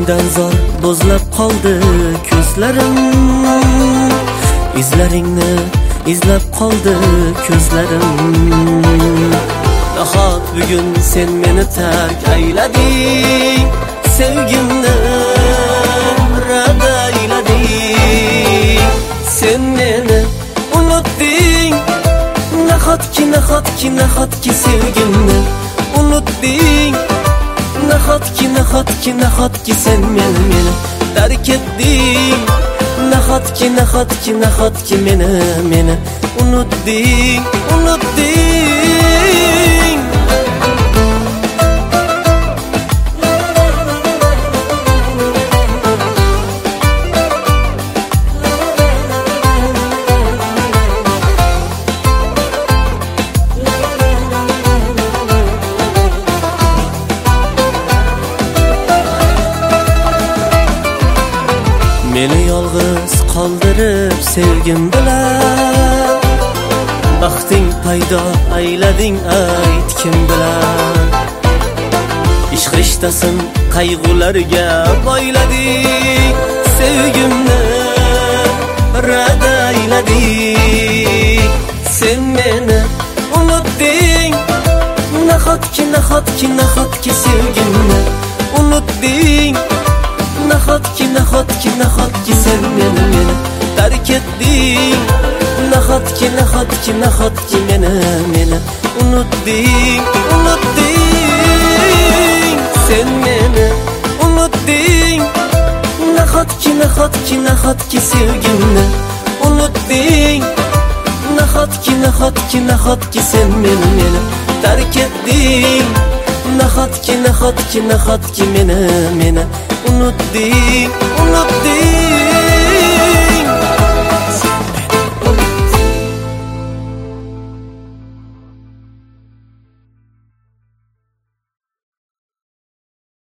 sendan zor bo'zlab qoldi ko'zlarim, izlaringni izlab qoldi ko'zlarim. Nahot bugun sen meni tark aylading, sevgimni rad aylading. Sen meni unutding, nahotki nahotki nahotki sevgimni unutding. Nahotki nahotki nahotki sen meni tark etding. Nahotki nahotki nahotki meni unutding, unutding. Meni yolg'iz qoldirib sevgim bilan baxting paydo aylading, ayt kim bilan. Ishq rishtasin qayg'ularga boylading, sevgimni rad aylading. Sen meni unutding, nahotki nahotki nahotki sevgimni unutding. Nahotki nahotki nahotki sen meni tark etding. Nahotki nahotki nahotki meni unutding, unutding. Sen meni unutding. Nahotki nahotki nahotki sevgimni unutding. Nahotki nahotki nahotki sen meni tark etding. Nahotki nahotki nahotki meni unutding, unutding.